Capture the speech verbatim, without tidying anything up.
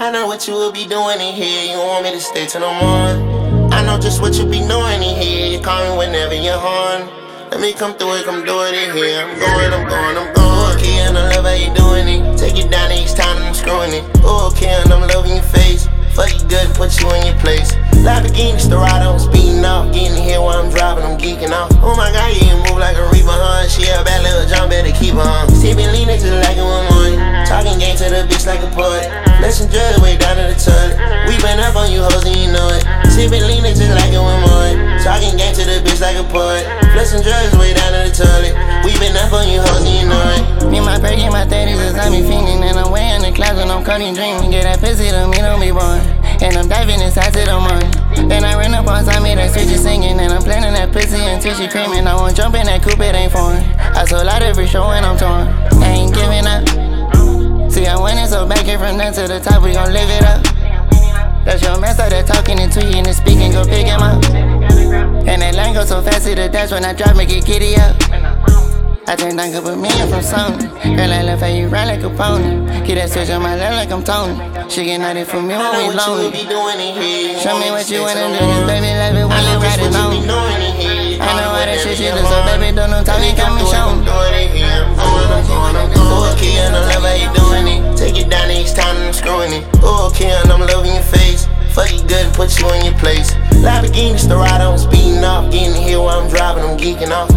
I know what you will be doing in here. You want me to stay till the morning. I know just what you be doing in here. You call me whenever you're horny. Let me come through it, come do it in here. I'm going, I'm going, I'm going. Okay, and I love how you doing it. Take it down each time I'm screwing it. Oh, okay, and I'm loving your face. Fuck you good, put you in your place. Lamborghini Storado, I'm speeding off. Getting here while I'm driving, I'm geeking off. Oh my god, yeah, you move like a reaper, huh? She a bad little jump, better keep her, huh? Sippin' lean just like a one. Talking game to the bitch like a poet. Flexing drugs way down to the toilet. We been up on you hoes and you know it. Sippin' lean just like a one. Talking game to the bitch like a poet. Flexing drugs way down to the toilet. We been up on you hoes and you know it. Me, my perk in my thirties is I be fiending. And I'm way in the clouds when I'm cutting dreaming. Get that pussy to me, don't be born. And I'm diving inside to the morning. Then I ran up on Tommy, that switch is singing. And I'm planning that pussy until she creaming. I won't jump in that coupe, it ain't foreign. I sold out every show and I'm torn. I ain't giving up. See, I'm winning, so back here from down to the top, we gon' live it up. That's your man started talking into you and speaking, go pick him up. And that line go so fast to the dash when I drop, make it giddy up. I turned down couple million from Sony. Girl, I love how you ride like a pony. Get that switch on my lap like I'm Tony. She get naughty for me when we lonely. Show me what you wanna do, cause baby, love it when you ride it on. I know how that shit you do, so baby, don't no talking, got me shown. Okay, and I love how you doing it. Take it down each time I'm screwing it. Okay, and I'm loving your face. Fuck you good, put you in your place. Lamborghini Storado, I'm speeding off. Getting here while I'm driving, I'm geeking off.